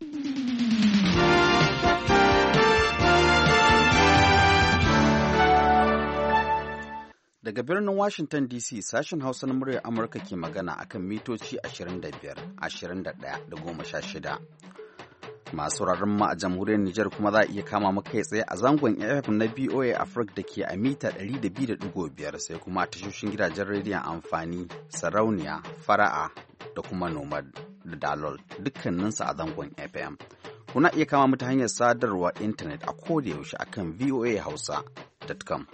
Daga birnin Washington DC sashen Hausa na muryar Amurka ke magana akan mitoci 25, 21 da 16. Masu rarrun ma a jamhuriyar Nijar kuma za a iya kama mu kai tsaye a zangon FM na BOA Africa da ke a mita 102.5 sai kuma a tashoshin gidajen rediyon amfani, sarauniya, fara'a da kuma nomad da dalol dukkaninsu a zangon FM. Kuna iya kama mu ta hanyar sadarwa intanet a koda yaushe akan voahausa.com.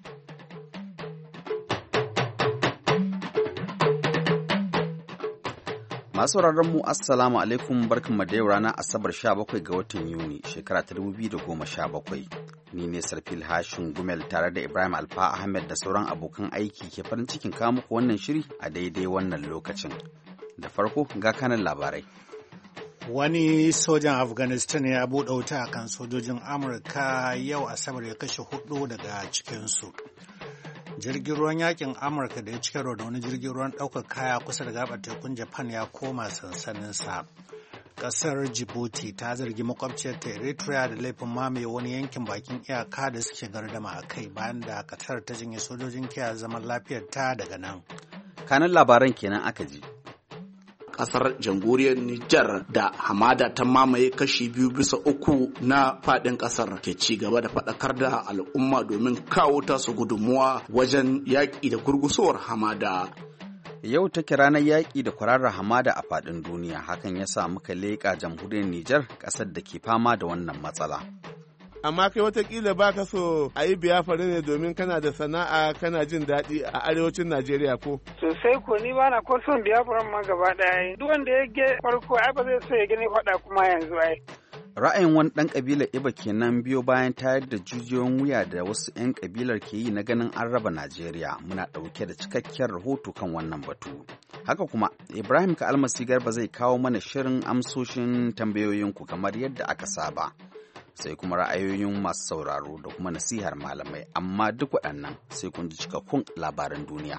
Masu mu Assalamu alaikum barkanmu da yau ranar Asabar 17 ga watan Yuni shekara ta 2017. Ni ne Sarfil Hashin Gumel tare da Ibrahim Alfa Ahmed da sauran abokan aiki ke farin cikin kawo muku wannan shiri a daidai wannan lokacin. Da farko ga kanan labarai. Wani sojan Afghanistan ya buɗe wuta a kan sojojin Amurka yau Asabar ya kashe 4 daga cikinsu. Jirgin ruwan yakin Amurka da ya ci karo da wani jirgin ruwan ɗaukar kaya kusa da gabar tekun Japan ya koma sansaninsa. Ƙasar Djibouti ta zargi makwabciyarta Eritrea da laifin mamaye wani yankin bakin iyaka da suke gardama a kai bayan da Qatar ta jinye sojojin kiyaye zaman lafiyarta daga nan. Kanan labaran kenan aka ji. Kasar jamhuriyar Nijar da hamada ta mamaye kashi 2/3 na fadin kasar ke ci gaba da faɗakar da al'umma domin kawo tasu gudunmuwa wajen yaƙi da gurgusowar hamada. Yau take ranar yaƙi da kwararar hamada a faɗin duniya, hakan ya sa muka leƙa jamhuriyar Nijar, ƙasar da ke fama da wannan matsala. Amma kai watakila ba ka so a yi biyafari ne domin kana da sana'a kana jin daɗi a arewacin Najeriya ko? Sosai ko ni ba na ko son biyafaran ma gaba ɗaya. Duk wanda ya ge farko ai ba zai so ya gani faɗa kuma yanzu ai. Ra'ayin wani ɗan ƙabilar Iba kenan biyo bayan tayar da jijiyoyin wuya da wasu 'yan ƙabilar ke yi na ganin an raba Najeriya. Muna ɗauke da cikakken rahoto kan wannan batu. Haka kuma Ibrahim Ka'almasi Garba zai kawo mana shirin amsoshin tambayoyinku kamar yadda aka saba. Sai kuma ra'ayoyin masu sauraro da kuma nasihar malamai, amma duk waɗannan sai kun ji cikakkun labaran duniya.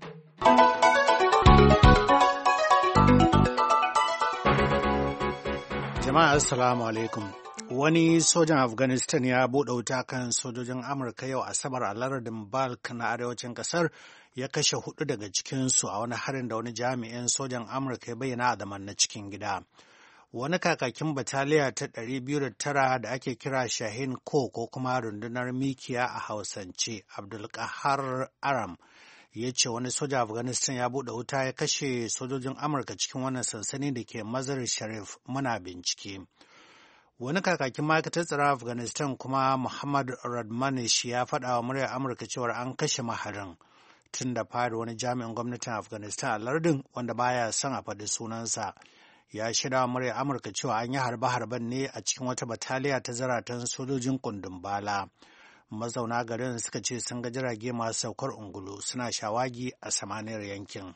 Jama'a Assalamu alaikum. Wani sojan Afghanistan ya buɗe wuta kan sojojin Amurka yau Asabar a lardin Balk na arewacin ƙasar ya kashe 4 daga cikinsu a wani harin da wani jami'in sojan Amurka ya bayyana a zaman na cikin gida. Wani kakakin bataliya ta 209 da ake kira Shahin ko kuma rundunar mikiya a Hausance, Abdulkahar Aram, ya ce wani soja Afghanistan ya buɗe wuta ya kashe sojojin Amurka cikin wannan sansani da ke Mazar Sharif. Muna bincike. Wani kakakin ma'aikatar tsaron Afghanistan kuma Muhammad Radmanish ya faɗa wa muryar Amurka cewar an kashe maharin. Tun da fari wani jami'in gwamnatin Afghanistan a lardin wanda baya son a faɗi sunansa ya shirya wa muryar Amurka cewa an yi harbe-harben ne a cikin wata bataliya ta zaratan sojojin kundin bala. Mazauna garin suka ce sun ga jirage masu saukar ungulu suna shawagi a samaniyar yankin.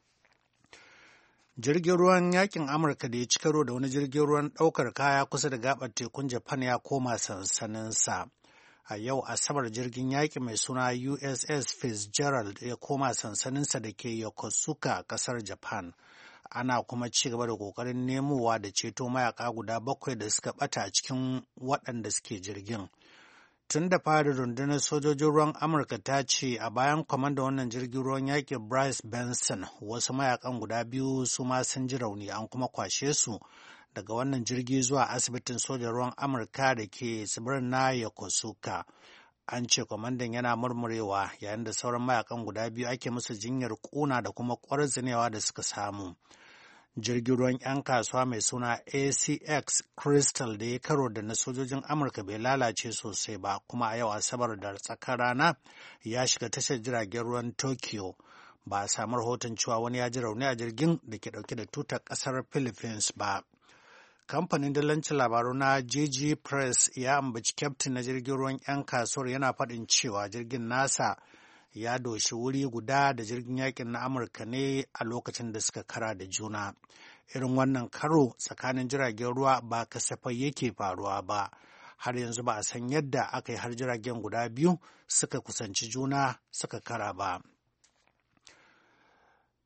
Jirgin ruwan yakin Amurka da ya ci karo da wani jirgin ruwan ɗaukar kaya kusa da gabar tekun Japan ya koma sansaninsa. A yau Asabar jirgin yaƙi mai suna USS Fitzgerald ya koma sansaninsa da ke Yokosuka a ƙasar Japan. Ana kuma ci gaba da ƙoƙarin nemowa da ceto mayaƙa guda 7 da suka ɓata a cikin waɗanda suke jirgin. Tun da fari rundunar sojojin ruwan Amurka ta ce a bayan kwamandan wannan jirgin ruwan yaƙi Bryce Benson wasu mayakan guda 2 su ma sun ji rauni an kuma kwashe su daga wannan jirgi zuwa asibitin sojan ruwan Amurka da ke tsibirin na Yokosuka. An ce kwamandan yana murmurewa yayin da sauran mayakan guda 2 ake musu jinyar ƙuna da kuma ƙwarzinewa da suka samu. Jirgin ruwan 'yan kasuwa mai suna ACX Crystal da ya karo da na sojojin Amurka bai lalace sosai ba, kuma a yau Asabar da tsakar rana ya shiga tashar jiragen ruwan Tokyo. Ba a samu rahoton cewa wani ya ji rauni a jirgin da ke dauke da tutar kasar Philippines ba. Kamfanin dillancin labaru na JG Press ya ambaci kyaftin na jirgin ruwan 'yan kasuwar yana faɗin cewa jirgin nasa ya doshi wuri guda da jirgin yakin na Amurka ne a lokacin da suka kara da juna. Irin wannan karo tsakanin jiragen ruwa ba kasafai yake faruwa ba. Har yanzu ba a san yadda aka yi har jiragen guda biyu suka kusanci juna suka kara ba.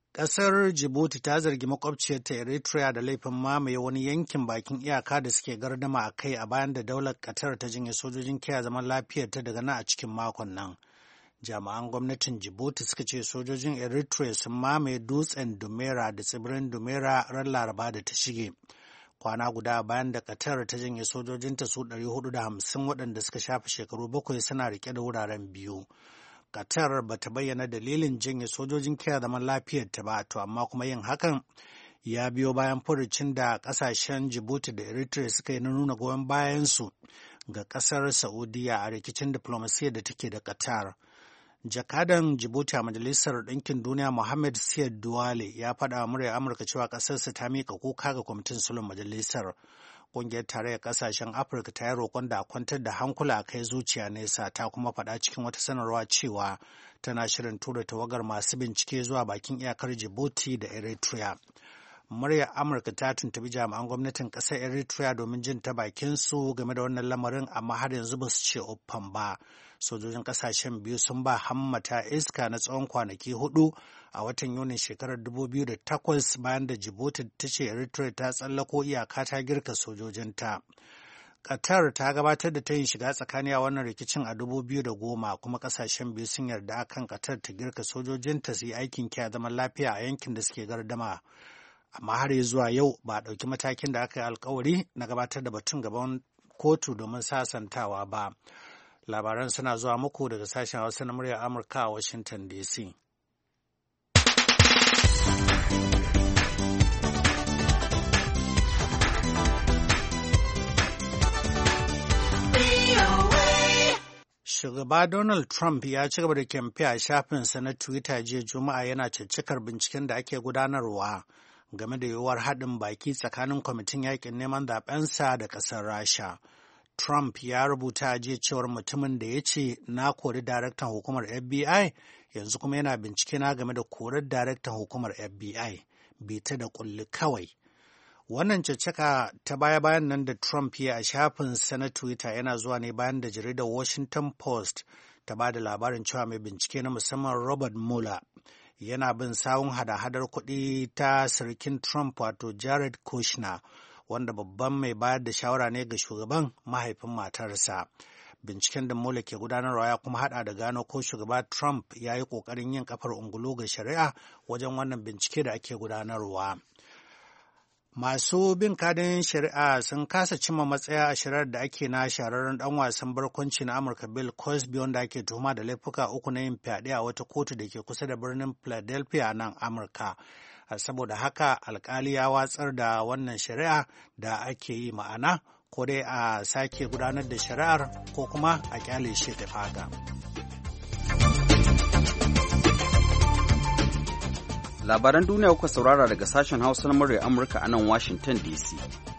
Ƙasar Djibouti ta zargi makwabciyarta Eritrea da laifin mamaye wani yankin bakin iyaka da suke gardama a kai a bayan da daular Qatar ta jinye sojojin kiyaye zaman lafiyarta daga nan a cikin makon nan. Jami'an gwamnatin Djibouti suka ce sojojin Eritrea sun mamaye dutsen Dumera da tsibirin Dumera ran Laraba da ta shige. Kwana guda bayan da Qatar ta jinye sojojinta su 450 waɗanda suka shafe shekaru 7 suna rike da wuraren biyu. Qatar ba ta bayyana dalilin janye sojojin kiyaye zaman lafiyarta ba, to amma kuma yin hakan ya biyo bayan furucin da ƙasashen Djibouti da Eritrea suka yi na nuna goyon bayansu ga ƙasar Saudiya a rikicin diflomasiyyar da take da Qatar. Jakadan Djibouti a Majalisar Ɗinkin Duniya Mohammed Siad Douale ya faɗa wa muryar Amurka cewa ƙasarsa ta miƙa kuka ga kwamitin sulhun majalisar. Ƙungiyar Tarayyar Ƙasashen Afirka ta yi roƙon da a kwantar da hankula a kai zuciya nesa, ta kuma faɗa cikin wata sanarwa cewa tana shirin tura tawagar masu bincike zuwa bakin iyakar Djibouti da Eritrea. Muryar Amurka ta tuntubi jami'an gwamnatin ƙasar Eritrea domin jin ta bakin su game da wannan lamarin, amma har yanzu ba su ce uffan ba. Sojojin ƙasashen biyu sun ba hammata iska na tsawon kwanaki 4 a watan Yunin shekarar 2008 bayan da Djibouti ta ce Eritrea ta tsallako iyaka ta girka sojojinta. Qatar ta gabatar da tayin shiga tsakani a wannan rikicin a 2010, kuma ƙasashen biyu sun yarda akan Qatar ta girka sojojinta su yi aikin kiyaye zaman lafiya a yankin da suke gardama. Amma har zuwa yau ba a ɗauki matakin da aka yi alkawari na gabatar da batun gaban kotu domin sasantawa ba. Labaran suna zuwa muku daga sashen Hausa na muryar Amurka a Washington DC. Shugaba Donald Trump ya ci gaba da kyamfe a shafinsa na Twitter jiya Juma'a yana caccakar binciken da ake gudanarwa game da yiwuwar haɗin baki tsakanin kwamitin yaƙin neman zaɓensa da ƙasar Rasha. Trump ya rubuta jiya cewar mutumin da ya ce na kori daraktan hukumar FBI yanzu kuma yana bincike na game da korar daraktan hukumar FBI, bita da kulli kawai. Wannan caccaka ta baya-bayan nan da Trump ya a shafinsa na Twitter yana zuwa ne bayan da jaridar Washington Post ta ba da labarin cewa mai bincike na musamman Robert Mueller yana bin sawun hada-hadar kuɗi ta sirikin Trump wato Jared Kushner, wanda babban mai bayar da shawara ne ga shugaban mahaifin matarsa. Binciken da Mueller ke gudanarwa ya kuma hada da gano ko shugaba Trump ya yi ƙoƙarin yin kafar ungulu ga shari'a wajen wannan bincike da ake gudanarwa. Masu bin kadin shari'a sun kasa cimma matsaya a shari'ar da ake na shahararren dan wasan barkwanci na Amurka Bill Cosby, wanda ake tuhuma da laifuka 3 na yin fyaɗe a wata kotu da ke kusa da birnin Philadelphia nan Amurka. Saboda haka alkali ya watsar da wannan shari'a da ake yi, ma'ana ko dai a sake gudanar da shari'ar ko kuma a kyale shi ta faga. Labaran duniya kuka saurara daga sashen Hausa na murya Amurka a nan Washington DC.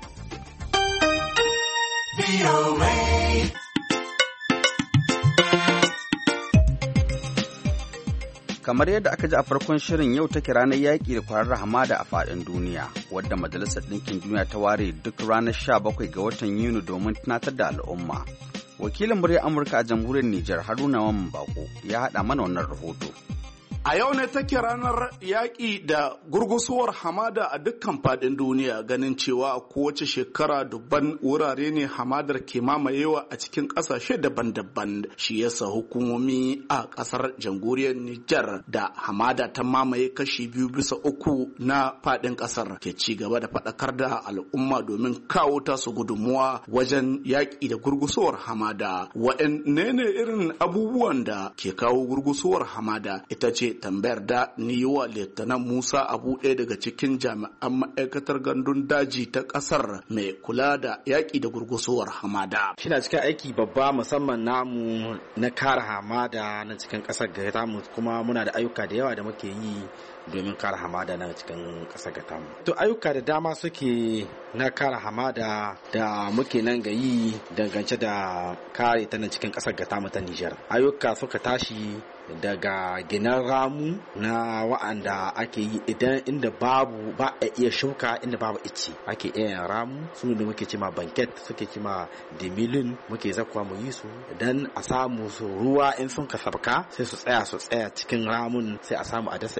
Kamar yadda aka ji a farkon shirin, yau take ranar yaƙi da kwararar hamada a faɗin duniya, wadda Majalisar Ɗinkin Duniya ta ware duk ranar 17 ga watan Yuni domin tunatar da al'umma. Wakilin muryar Amurka a jamhuriyar Nijar, Haruna Mamman Bako, ya haɗa mana wannan rahoto. A yau ne take ranar yaƙi da gurgusuwar hamada a dukkan faɗin duniya, ganin cewa a kowace shekara dubban wurare ne hamadar ke mamayewa a cikin ƙasashe daban-daban. Shi yasa hukumomi a ƙasar jamhuriyar Nijar da hamada ta mamaye kashi 2/3 na faɗin ƙasar ke ci gaba da faɗakar da al'umma domin kawo tasu gudunmuwa wajen yaƙi da gurgusuwar hamada. Waɗanne ne irin abubuwan da ke kawo gurgusuwar hamada? Ita ce tambayar da ni yi wa Lieutenant Musa Abu, ɗaya daga cikin jami'an ma'aikatar gandun daji ta ƙasar mai kula da yaƙi da gurgusuwar hamada. Shi na cikin aiki babba musamman namu na kare hamada na cikin ƙasar gata mu, kuma muna da ayyuka da yawa da muke yi domin kare hamada na cikin ƙasar gata mu. To ayyuka da dama suke na kare hamada da muke nan ga yi dangance da kare ta na cikin ƙasar gata mu ta Nijar. Ayyuka suka tashi daga ginan ramu na wa'anda ake yi idan inda babu ba a iya shuka, inda babu ice ake iya ramu, su da muke cima banket, suke cima demilin, muke zakwa mu yi su idan a samu su ruwa in sun ka sabka sai su tsaya cikin ramun, sai a samu a dasa ice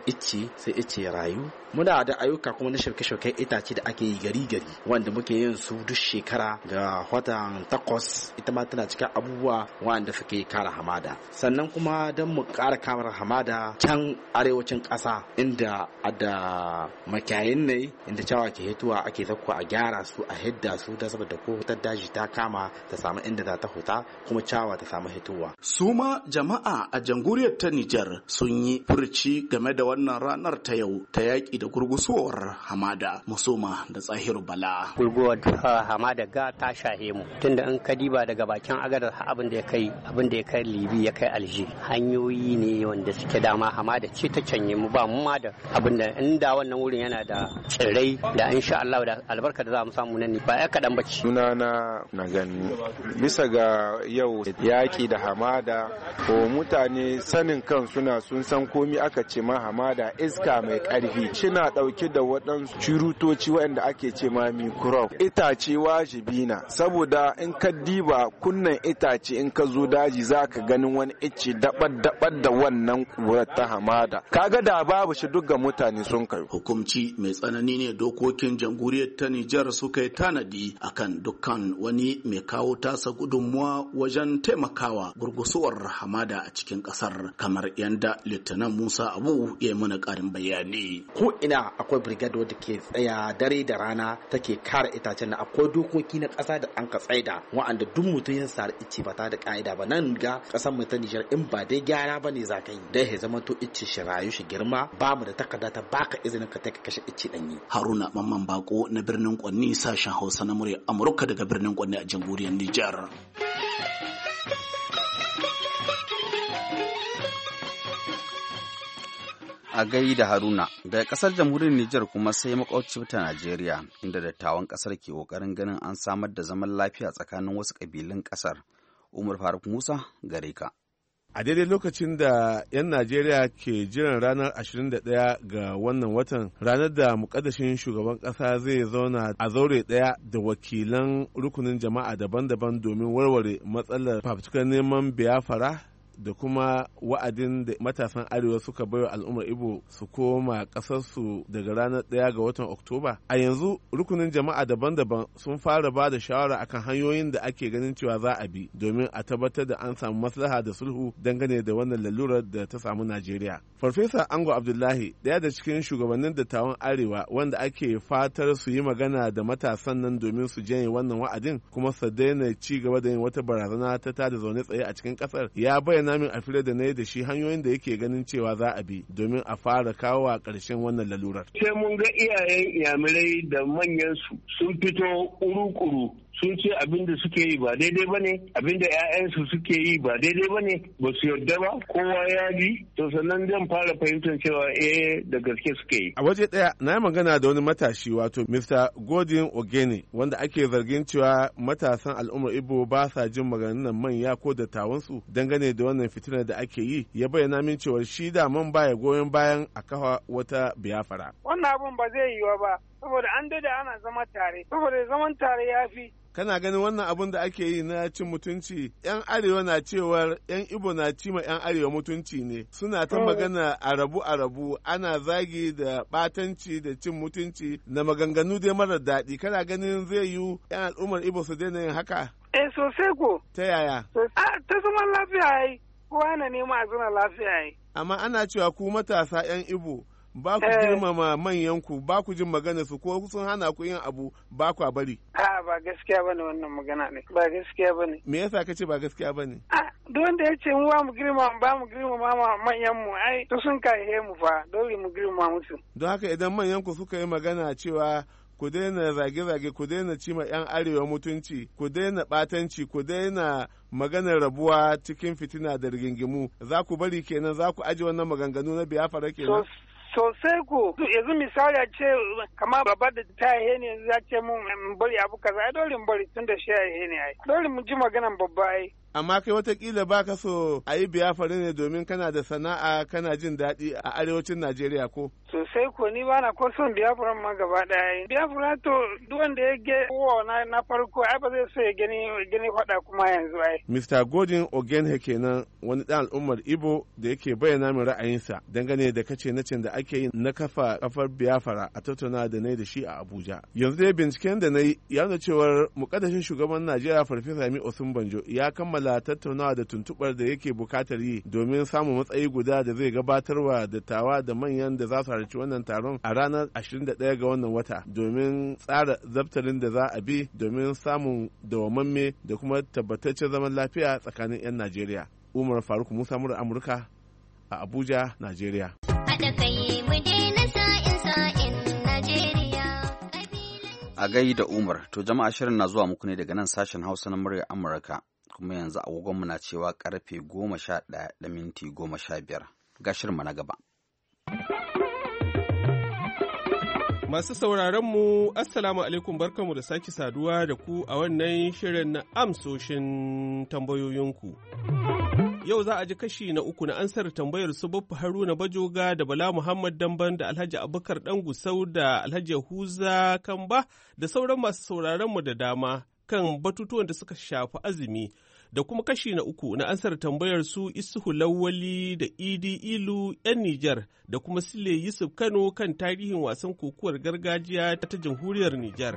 sai ice rayu. Muna da ayyuka kuma na shirke-shirken itace da ake yi gari-gari wanda muke yin su duk shekara ga watan 8 ita ma tana cikin abubuwa wanda suke kare hamada. Sannan kuma don mu kara kamar hamada can arewacin ƙasa inda da makiyayin ne inda cewa ke hituwa ake zakko a gyara su a hidda su da saboda ko hutar daji ta kama ta samu inda za ta huta kuma cawa ta samu hituwa. Su ma jama'a a jamhuriyar ta Nijar sun yi furci game da wannan ranar ta yau ta yaƙi da gurgusuwar hamada musoma da Tsahiru Bala. Gurguwar hamada ga ta shahe mu tunda in ka diba daga bakin agadar abin da ya kai Libi ya kai Alji hanyoyi ne wanda suke dama hamada ce ta canye mu ba mu ma da abin da inda wannan wurin yana da tsirrai da insha Allah da albarka da za mu samu nan ba ya kadan bace. Sunana na gani bisa ga yau yaƙi da hamada ko mutane sanin kan sun san komi aka ce ma hamada iska mai ƙarfi shina ɗauke da waɗansu cirutoci waɗanda ake ce ma microbe. Itace wajibi na saboda in ka diba kunnan itace in ka zo daji za ka ganin wani ice daɓar da wannan ƙurar ta hamada kaga da babu shi duk ga mutane sun kai. Hukumci mai tsanani ne dokokin jamhuriyar ta Nijar suka yi tanadi akan dukkan wani mai kawo tasa gudunmuwa wajen taimakawa gurgusuwar hamada a cikin kasar kamar yanda Lieutenant Musa Abu ya yi mana karin bayani. Ko ina akwai brigade wadda ke tsaya dare da rana take kare itacen na akwai dokoki na kasa da an ka tsaida wa'anda duk mutum ya sare ice ba ta da ka'ida ba nan ga kasar mu ta Nijar in ba dai gyara bane za ka yi dai ya zama to ice shi rayu shi girma ba mu da takarda ta baka izinin ka take kashe ice danyi. Haruna Mamman Bako na birnin Kwanni sashen Hausa na murya Amurka daga birnin Kwanni a jamhuriyar Nijar. A gai da Haruna, daga kasar jamhuriyar Nijar kuma sai makwabci ta Najeriya, inda dattawan kasar ke kokarin ganin an samar da zaman lafiya tsakanin wasu kabilun kasar. Umar Faruk Musa gare ka. A daidai lokacin da 'yan Najeriya ke jiran ranar 21 ga wannan watan, ranar da mukaddashin shugaban ƙasa zai zauna a zaure ɗaya da wakilan rukunin jama'a daban-daban domin warware matsalar fafutukar neman biyafara da kuma wa'adin da matasan arewa suka baiwa al'ummar Igbo su koma ƙasarsu daga ranar 1 ga watan Oktoba. A yanzu rukunin jama'a daban-daban sun fara ba da shawara akan hanyoyin da ake ganin cewa za a bi domin a tabbatar da an samu maslaha da sulhu dangane da wannan lalurar da ta samu Najeriya. Farfesa Ango Abdullahi, ɗaya da cikin shugabannin dattawan arewa wanda ake fatar su yi magana da matasan nan domin su janye wannan wa'adin kuma su daina ci gaba da yin wata barazana ta tada zaune tsaye a cikin ƙasar, ya bayyana min a fili da na yi da shi hanyoyin da yake ganin cewa za a bi domin a fara kawo a ƙarshen wannan lalurar. Sai mun ga iyayen iyamirai da manyan su sun fito kuru-kuru sun ce abin da suke yi ba daidai ba ne, abin da 'ya'yansu suke yi ba daidai ba ne, ba su yarda ba, kowa ya bi, to sannan zan fara fahimtar cewa da gaske suke yi. A waje ɗaya na yi magana da wani matashi wato Mr. Godin Ogene wanda ake zargin cewa matasan al'ummar Igbo ba sa jin maganganun manya ko dattawansu dangane da wannan fitinar da ake yi, ya bayyana min cewa shi da man baya goyon bayan a kafa wata biyafara. Wannan abun ba zai yiwu ba, saboda an dade ana zama tare, saboda zaman tare ya fi. Kana ganin wannan abun da ake yi na cin mutunci, 'yan arewa na cewar 'yan Igbo na cima 'yan arewa mutunci ne, suna ta magana a rabu ana zagi da batanci da cin mutunci na maganganu dai marar daɗi. Kana ganin zai yiwu 'yan al'ummar Igbo su daina yin haka? Sosai ko. Ta yaya? Ta zaman lafiya yayi, kowa yana nema a zama lafiya yayi. Amma ana cewa ku matasa 'yan Igbo ba ku girmama manyanku, ba ku jin magana su ko sun hana ku yin abu ba ku bari. Ba gaskiya bane wannan magana ne, ba gaskiya bane. Me yasa kace ba gaskiya bane? Duk wanda ya ce mu ba mu girmama manyan mu ai to sun kai mu fa, dole mu girmama musu. Don haka idan manyanku suka yi magana cewa ku daina zage-zage, ku daina cima 'yan arewa mutunci, ku daina ɓatanci, ku daina maganar rabuwa cikin fitina da rigingimu, za ku bari kenan, za ku aji wannan maganganu na biyafara kenan? Sosai ku yanzu misali a ce kama baba da ta yi ne za ce mun bari abu kaza ai dole mu bari tun da shi ya yi ne ai dole mu ji maganan babba ai amma kai watakila ba ka so a yi biyafara ne domin kana da sana'a kana jin daɗi a arewacin Najeriya ko? Sosai ko ni ba na ko son biyafara ma gaba ɗaya. Biyafara to duk wanda ya ge na farko ai ba zai so ya gani faɗa kuma yanzu ai. Mr. Gordon Ogenhe kenan wani ɗan al'ummar Igbo da yake bayyana min ra'ayinsa dangane da kace nacin da ake yi na kafar biyafara a tattauna da na da shi a Abuja. Yanzu dai binciken da na yi ya nuna cewar mukaddashin shugaban Najeriya Farfesa Yemi Osinbajo ya kammala tattaunawa da tuntubar da yake bukatar yi domin samun matsayi guda da zai gabatarwa dattawa da manyan da za su halarci wannan taron a ranar 21 ga wannan wata domin tsara zabtarin da za a bi domin samun dawamamme da kuma tabbataccen zaman lafiya tsakanin 'yan Najeriya. Umar Faruk Musa murar Amurka a Abuja, Najeriya. A gai da Umar, to jama'a shirin na zuwa muku ne daga nan sashen Hausa na muryar Amurka, kuma yanzu agogonmu na cewa karfe 11:15 ga shirinmu na gaba. Masu sauraronmu, Assalamu alaikum barkanmu da sake saduwa da ku a wannan shirin na amsoshin tambayoyinku. Yau za a ji kashi na 3 na ansar tambayar su Baffa Haruna Bajoga da Bala Muhammad Damban da Alhaji Abubakar Dan Gusau da Alhaji Huza Kamba da sauran masu sauraronmu da dama kan batutuwan da suka shafi azumi da kuma kashi na 3 na ansar tambayar su Isuhu Lawali da Idi Ilu 'yan Nijar da kuma Sile Yusuf Kano kan tarihin wasan kokuwar gargajiya ta jamhuriyar Nijar.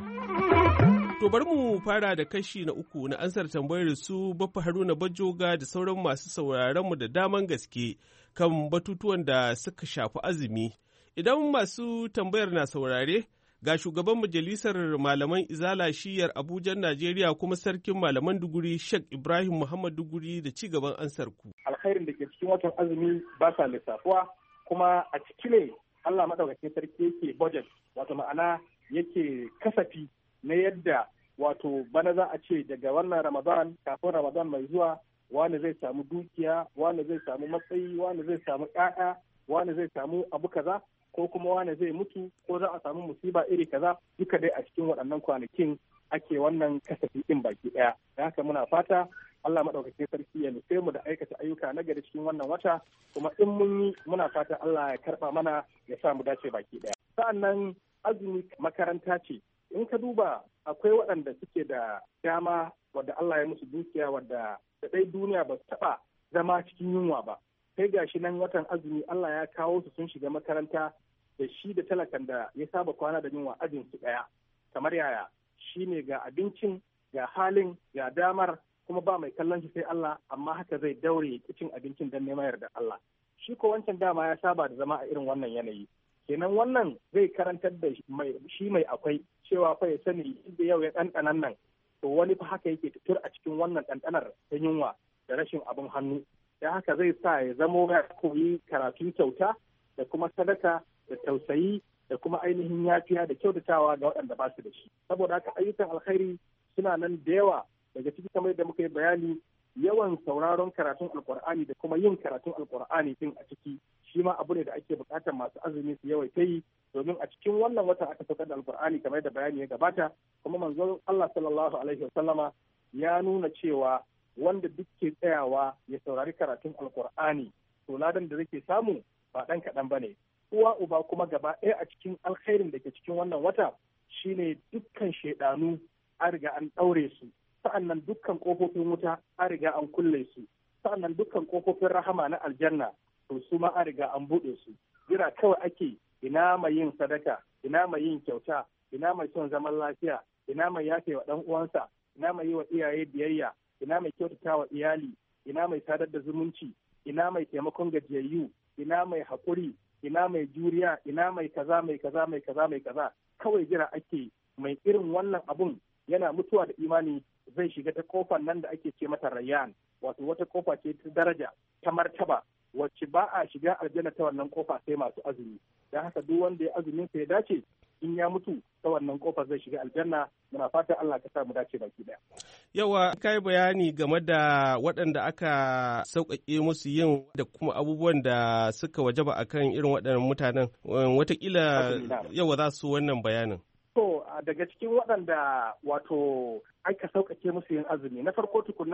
To bari mu fara da kashi na 3 na ansar tambayar su Baffa Haruna Bajoga da sauran masu sauraron mu da daman gaske kan batutuwan da suka shafi azumi. Idan masu tambayar na saurare, ga shugaban majalisar malaman Izala shiyar Abuja, Najeriya kuma sarkin malaman Duguri Sheikh Ibrahim Muhammad Duguri da ci gaban ansar ku. Alkhairin da ke cikin watan azumi ba sa lissafuwa, kuma a ciki ne Allah madaukakin sarki yake budget, wato ma'ana yake kasafi na yadda wato bana za a ce daga wannan Ramadan kafin Ramadan mai zuwa wani zai samu dukiya, wani zai samu matsayi, wani zai samu ƴaƴa, wani zai samu abu kaza, ko kuma wani zai mutu, ko za a samu musiba iri kaza. Duka dai a cikin waɗannan kwanakin ake wannan kasafi ɗin baki ɗaya. Da haka muna fata Allah maɗaukakin sarki ya nufe mu da aikata ayyuka na gari cikin wannan wata, kuma in mun yi muna fata Allah ya karɓa mana ya sa mu dace baki ɗaya. Sa'annan azumi makaranta ce. In ka duba akwai waɗanda suke da dama wadda Allah ya musu dukiya wadda da ɗai duniya ba su taɓa zama cikin yunwa ba. Sai gashi nan watan azumi Allah ya kawo su sun shiga makaranta da shi da talakan da ya saba kwana da yunwa ajin su ɗaya. Kamar yaya? Shi ne ga abincin, ga halin, ga damar, kuma ba mai kallon shi sai Allah, amma haka zai daure cin abincin don neman yarda Allah. Shi ko wancan dama ya saba da zama a irin wannan yanayi. Kenan wannan zai karantar da shi mai akwai cewa fa ya sani inda yau ya ɗanɗanan nan, to wani fa haka yake tutur a cikin wannan ɗanɗanar ta yunwa da rashin abin hannu. Da haka zai sa ya zamo ya koyi karatun kyauta da kuma sadaka da tausayi da kuma ainihin yafiya da kyautatawa ga waɗanda ba su da shi. Saboda haka ayyukan alkhairi suna nan da yawa, daga ciki kamar yadda muka yi bayani, yawan sauraron karatun alkur'ani da kuma yin karatun alkur'ani din a ciki shi ma abu ne da ake bukatar masu azumi su yawaita yi, domin a cikin wannan watan aka saukar da alkur'ani kamar da bayani ya gabata, kuma manzon Allah sallallahu alaihi wasallama ya nuna cewa wanda duk ke tsayawa ya saurari karatun alkur'ani to ladan da zai samu ba dan kaɗan ba ne. Uwa uba kuma gaba ɗaya a cikin alkhairin da ke cikin wannan wata shine dukkan shaidanu an riga an ɗaure su, sa'annan dukkan ƙofofin wuta an riga an kulle su, sa'annan dukkan ƙofofin rahama na aljanna to su ma an riga an buɗe su. Jira kawai ake ina mai yin sadaka, ina mai yin kyauta, ina mai son zaman lafiya, ina mai yafe wa ɗan uwansa, ina mai yi wa iyaye biyayya, ina mai kyautata wa iyali, ina mai sadar da zumunci, ina mai taimakon gajiyayyu, ina mai haƙuri, ina mai juriya, ina mai kaza mai kaza mai kaza mai kaza. Kawai jira ake mai irin wannan abun yana mutuwa da imani zai shiga ta kofar nan da ake ce mata Rayyan, wato wata kofa ce ta daraja ta martaba wacce ba a shiga aljanna ta wannan kofa sai masu azumi. Dan haka duk wanda ya azumin sa ya dace in ya mutu ta wannan kofar zai shiga aljanna. Muna fatan Allah ka sa mu dace baki daya. Yawa kai bayani game da waɗanda aka sauƙaƙe musu yin da kuma abubuwan da suka wajaba akan irin waɗannan mutanen, watakila yawa za su wannan bayanin. To daga cikin waɗanda wato aka sauƙaƙe musu yin azumi, na farko tukuna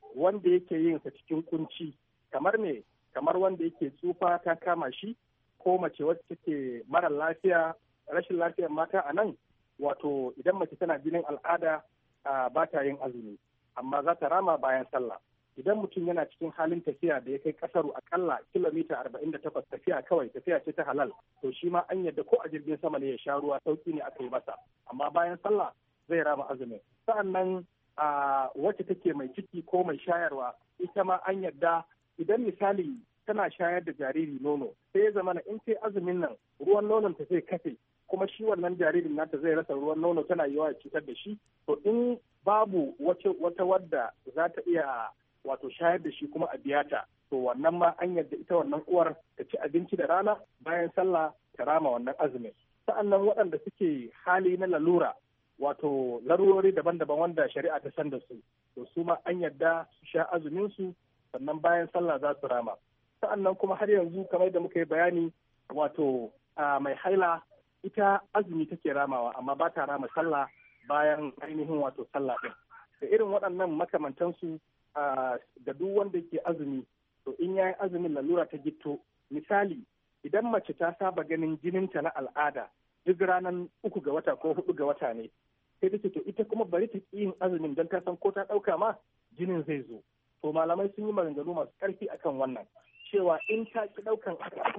wanda yake yin sa cikin kunci, kamar me, kamar wanda yake tsufa ta kama shi, ko mace wacce take mara lafiya. Rashin lafiyar mata a nan, wato idan mace tana jinin al'ada ba ta yin azumi, amma za ta rama bayan sallah. Idan mutum yana cikin halin tafiya da ya kai kasaru akalla kilomita 48 tafiya kawai, tafiya ce ta halal, to shi ma an yadda ko a jirgin sama ne ya sha ruwa, sauki ne aka yi masa, amma bayan sallah zai rama azumin. Sa'annan wacce take mai ciki ko mai shayarwa, ita ma an yadda idan misali tana shayar da jariri nono, sai ya zama in sai azumin nan ruwan nonon ta zai kafe, kuma shi wannan jaririn nata zai rasa ruwan nono, tana yawa cutar da shi, to in babu wata wadda za ta iya wato shayar da shi kuma a biya ta, to wannan ma an yadda ita wannan uwar ta ci abinci da rana, bayan sallah ta rama wannan azumin. Sa'annan waɗanda suke hali na lalura, wato larurori daban-daban wanda shari'a ta san da su, to su ma an yadda su sha azumin su, sannan bayan sallah za su rama. Sa'annan kuma har yanzu kamar da muka yi bayani, wato mai haila ita azumi take ramawa, amma ba ta rama sallah bayan ainihin wato sallah ɗin. Da irin waɗannan makamantansu da duk wanda ke azumi, to in yayi azumin lalura ta gitto, misali idan mace ta saba ganin jininta na al'ada duk ranar 3 ga wata ko 4 ga wata ne, sai take to ita kuma bari ta yin azumin don ta san ko ta ɗauka ma jinin zai zo. To malamai sun yi maganganu masu ƙarfi akan wannan, cewa in ta ki ɗaukan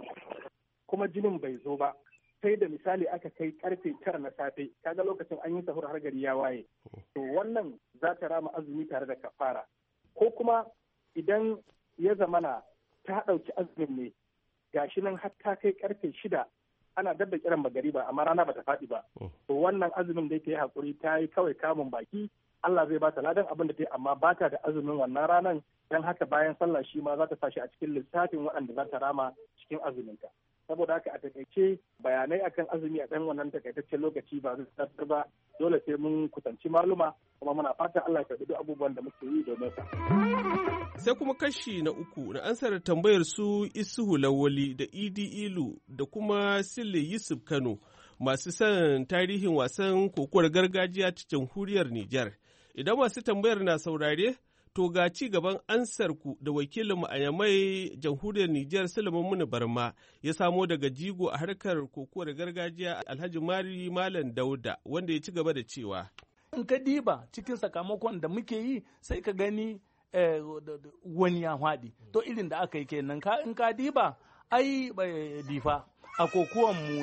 kuma jinin bai zo ba, sai da misali aka kai karfe 9 na safe, kaga lokacin an yi sahur har gari ya waye, to wannan za ta rama azumi tare da kafara. Ko kuma idan ya zamana ta ɗauki azumin ne, gashi nan har ta kai karfe 6 ana dabda kiran magariba amma rana bata faɗi ba, to wannan azumin da ta yi hakuri, ta yi kawai kamun baki, Allah zai ba ta ladan abin da ta yi, amma ba ta da azumin wannan ranan, don haka bayan sallah shi ma za ta sashi a cikin lissafin waɗanda za ta rama cikin azuminta. Saboda haka a takaice bayanai akan azumi a ɗan wannan takaitaccen lokaci ba zai tattar ba, dole sai mun kusanci maluma, kuma muna fatan Allah ya duk abubuwan da muke yi domin sa. Sai kuma kashi na uku na ansar tambayar su Isuhu Lawali da Idi Ilu da kuma Sille Yusuf Kano, masu son tarihin wasan kokowar gargajiya ta jamhuriyar Nijar. Idan masu tambayar na saurare, to ga ci gaban ansarku da wakilinmu a Yamai jamhuriyar Nijar Sulaiman Muni Barma ya samo daga jigo a harkar kokowar gargajiya Alhaji Mari Malam Dauda, wanda ya ci gaba da cewa. In ka diba cikin sakamakon da muke yi sai ka gani wani ya haɗi. To irin da aka yi kenan in ka diba ai difa a kokowanmu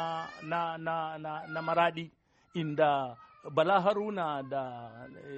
na maradi inda Bala Haruna da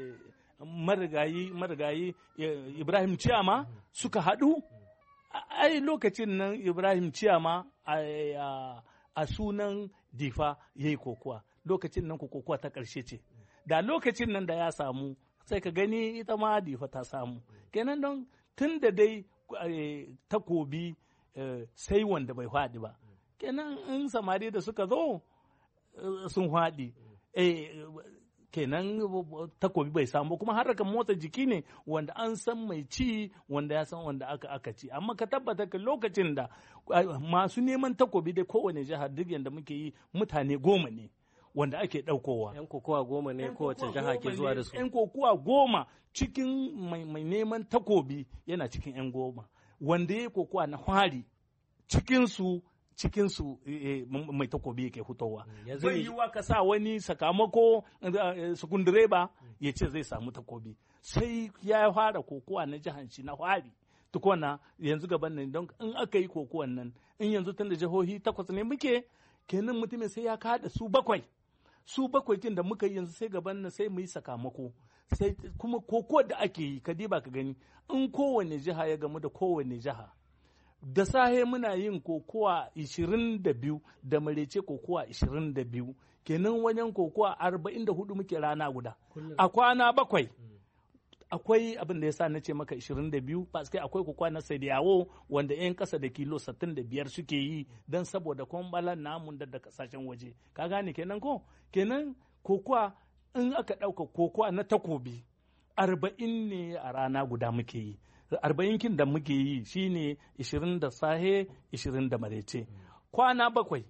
marigayi Ibrahim Ciyama suka haɗu. Ai lokacin nan Ibrahim Ciyama a sunan difa ya yi kokowa, lokacin nan kokowa ta ƙarshe ce. Da lokacin nan da ya samu sai ka gani ita ma difa ta samu. Kenan don tun da dai takobi sai wanda bai faɗi ba. Kenan in samari da suka zo sun faɗi. Kenan takobi bai samu, kuma harkar motsa jiki ne wanda an san mai ci, wanda ya san wanda aka ci. Amma ka tabbata ka lokacin da masu neman takobi dai kowane jihar duk yadda muke yi mutane 10 ne wanda ake ɗaukowa. 'Yan kokowa 10 ne kowace jiha ke zuwa da su. 'Yan kokowa 10 cikin mai neman takobi yana cikin 'yan 10 wanda ya kokowa na fari cikinsu mai takobi yake fitowa. Bai yi wa ka sa wani sakamako sukundireba ya ce zai samu takobi. Sai ya fara kokowa na jihar shi na fari. Tukwana yanzu gaban nan don in aka yi kokowan nan, in yanzu tun da jihohi 8 ne muke, kenan mutumin sai ya kada su 7. Su 7 kin da muka yi yanzu sai gaban nan sai mu yi sakamako. Sai kuma kokowa da ake yi ka diba ka gani, in kowane jiha ya gamu da kowane jiha. Da sahe muna yin kokowa 22 da marece kokowa 22, kenan wajen kokowa 44 muke rana guda. A kwana 7 akwai abin da ya sa na ce maka 22, paske akwai kokowa na Sadiyawo wanda 'yan kasa da kilo 65 suke yi don saboda kwambalan namun da kasashen waje. Ka gane kenan ko? Kenan kokowa in aka ɗauka kokowa na takobi 40 ne a rana guda muke yi. 40 kin da muke yi shine 20 da sahe 20 da marece. Kwana 7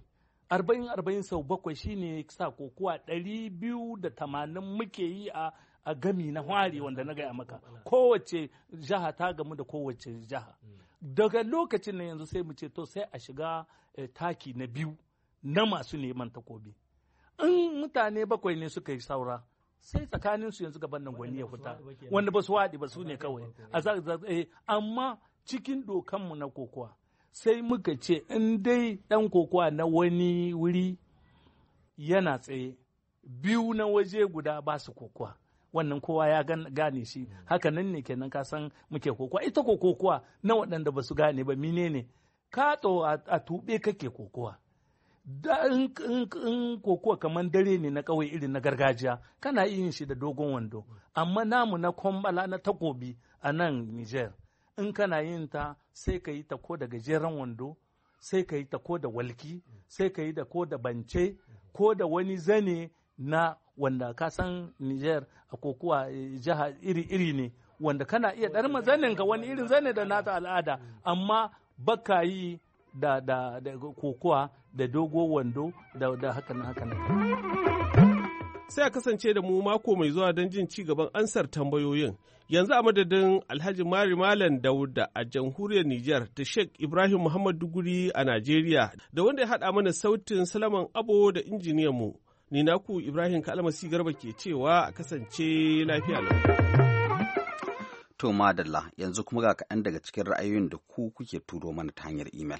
40 sau 7 shine sa kokowa 280 muke yi a gami na hwari wanda na gaya maka. Kowace jiha ta gamu da kowace jiha. Daga lokacin nan yanzu sai mu ce to sai a shiga taki na biyu na masu neman takobi. In mutane 7 ne suka yi saura, sai tsakanin su yanzu gaban nan gwani ya fita, wanda ba su waɗi ba su ne kawai. Amma cikin dokanmu na kokowa sai muka ce in dai ɗan kokowa na wani wuri yana tsaye, 2 na waje guda ba su kokowa. Wannan kowa ya gane shi, haka nan ne kenan ka san muke kokowa. Ita kokowa na waɗanda ba su gane ba menene ka a tuɓe kake kokowa. Da in kokowa kamar dare ne na ƙauye irin na gargajiya kana yin shi da dogon wando, amma namu na kwambala na takobi a nan Niger in kana yin ta sai ka yi ta ko da gajeren wando, sai ka yi ta ko da walki, sai ka yi da ko da bance, ko da wani zane na wanda ka san Niger a kokowa jiha iri-iri ne, wanda kana iya ɗarma zanen ka wani irin zane da nata al'ada, amma baka yi da kokowa da dogo wando da hakan. Sai a kasance da mu mako mai zuwa don jin ci gaban ansar tambayoyin. Yanzu a madadin Alhaji Mari Malam Dauda a jamhuriyar Nijar da Sheikh Ibrahim Muhammad Duguri a Najeriya da wanda ya haɗa mana sautin Salaman Abo da injiniyan mu. Ni naku Ibrahim Kalmasi Garba ke cewa a kasance lafiya lau. To madalla, yanzu kuma ga kaɗan daga cikin ra'ayoyin da ku kuke turo mana ta hanyar imel.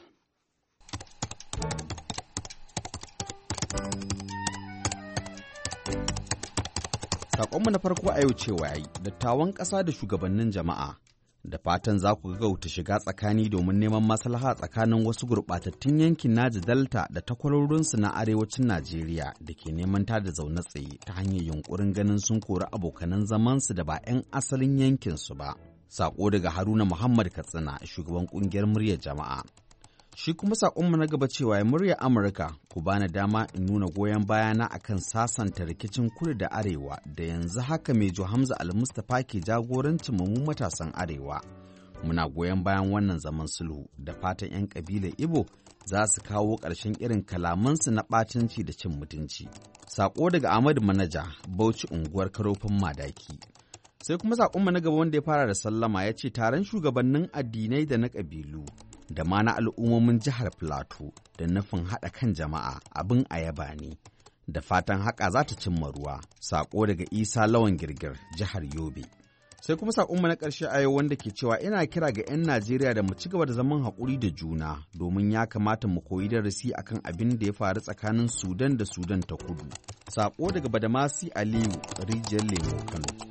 Saƙonmu na farko a yau cewa yayi dattawan ƙasa da shugabannin jama'a da fatan za ku gauta shiga tsakani domin neman maslaha tsakanin wasu gurɓatattun yankin Naji Delta da takwarorinsu na arewacin Najeriya da ke neman tada zaune tsaye ta hanyar yunkurin ganin sun kori abokanan zamansu da ba 'yan asalin yankinsu ba. Saƙo daga Haruna Muhammad Katsina, shugaban ƙungiyar muryar jama'a. Shi kuma saƙonmu na gaba cewa ya murya Amurka ku bani dama in nuna goyon bayana akan sasanta rikicin kudu da arewa da yanzu haka Mejo Hamza Al-Mustapha ke jagorancin mu matasan arewa. Muna goyon bayan wannan zaman sulhu da fatan 'yan ƙabilar Ibo za su kawo ƙarshen irin kalamansu na ɓacinci da cin mutunci. Saƙo daga Ahmadu Manaja, Bauchi unguwar Karofin Madaki. Sai kuma saƙonmu na gaba wanda ya fara da sallama ya ce taron shugabannin addinai da na ƙabilu da ma na al'ummomin jihar Filato da nufin haɗa kan jama'a abin ayaba ne, da fatan haƙa za ta cimma ruwa. Saƙo daga Isa Lawan Girgir, jihar Yobe. Sai kuma saƙonmu na ƙarshe a yau wanda ke cewa ina kira ga 'yan Najeriya da mu ci gaba da zaman haƙuri da juna domin ya kamata mu koyi darasi akan abin da ya faru tsakanin Sudan da Sudan ta Kudu. Saƙo daga Badamasi Aliyu, Rijiyar Lemo, Kano.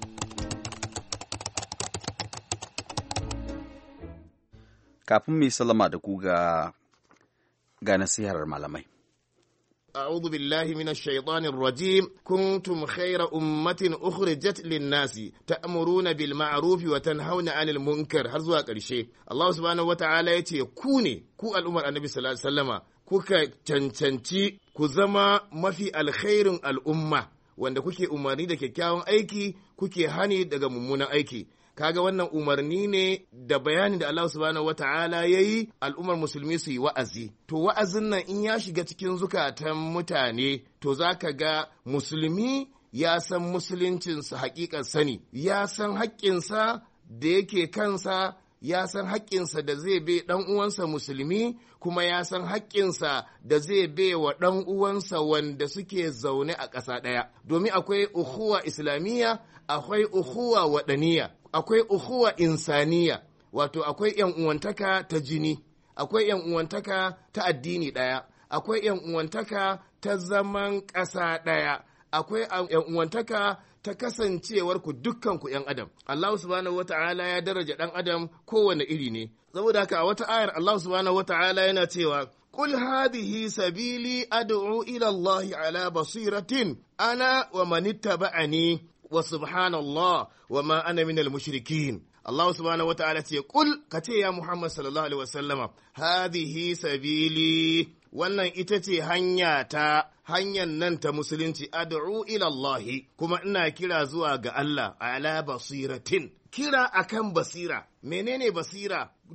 Kafin mu yi salama da ku ga nasihar malamai. أعوذ بالله من الشيطان الرجيم كنتم خير أمة أخرجت للناس تأمرون بالمعروف وتنهون عن المنكر har zuwa ƙarshe. Allah subhanahu wata'ala ya ce ku ne ku al'ummar annabi sallallahu alaihi wasallama kuka cancanci ku zama mafi alkhairin al'umma wanda kuke umarni da kyakkyawan aiki kuke hani daga mummunan aiki. Kaga wannan umarni ne da bayani da Allah subhanahu wata'ala ya yi al'ummar musulmi su yi wa'azi. To wa'azin nan in ya shiga cikin zukatan mutane to za ka ga musulmi ya san musuluncinsa haƙiƙar sani, ya san haƙƙinsa da yake kansa, ya san haƙƙinsa da zai bai ɗan uwansa musulmi, kuma ya san haƙƙinsa da zai bai wa ɗan uwansa wanda suke zaune a ƙasa ɗaya. Domin akwai ukhuwa islamiyya, akwai ukhuwa waɗaniya, akwai ukhuwa insaniya, wato akwai ‘yan uwantaka ta jini, akwai ‘yan uwantaka ta addini ɗaya, akwai ‘yan uwantaka ta zaman ƙasa ɗaya, akwai ‘yan uwantaka ta kasancewar ku dukkan ku ‘yan adam. Allah subhanahu wata'ala ya daraja ɗan adam kowane iri ne. Saboda haka a wata ayar Allah subhanahu wata'ala yana cewa قل هذه سبيلي أدعو إلى الله على بصيرة أنا ومن اتبعني وسبحان الله وما أنا من المشركين. Allah subhanahu wa ta'ala ce, Kul, ka ce ya Muhammad sallallahu Alaihi wasallama, hadhihi sabili, wannan ita ce hanyar nan ta musulunci, ad'u ila Allahi, kuma ina kira zuwa ga Allah, ala basiratin, kira akan basira. Menene basira? Duk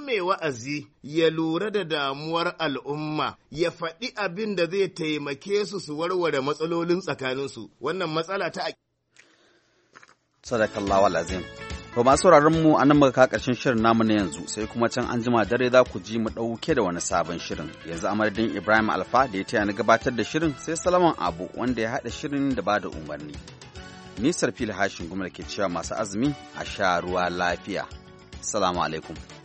mai wa'azi ya lura da damuwar al'umma, ya faɗi abin da zai taimake su su warware matsalolin tsakaninsu. Wannan matsala ta Sadakallahu alazim. To masu mu a nan muka ƙarshen shirin namu na yanzu, sai kuma can an jima dare za ku ji mu ɗauke da wani sabon shirin. Yanzu a madadin Ibrahim Alfa da ya taya ni gabatar da shirin, sai Salaman Abu wanda ya haɗa shirin da ba da umarni. Nisar fili hashin gumar ke cewa masu azumi a sha ruwa lafiya. Assalamu alaikum.